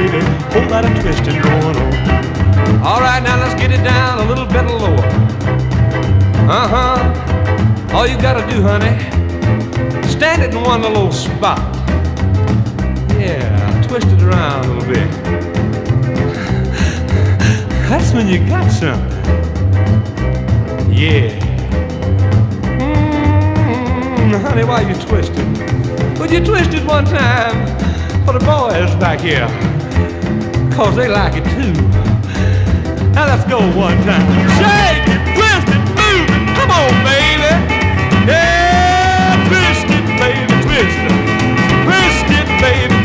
baby, whole lot of twisting going on. All right, now let's get it down a little bit lower. All you gotta do, honey, stand it in one little spot. Yeah, twist it around a little bit. That's when you got something. Yeah. Honey, why you twisting? Would you twist it one time for the boys back here? 'Cause they like it too. Now let's go one time. Shake it, twist it, move it. Come on, baby. Yeah, twist it, baby, twist it. Twist it, baby.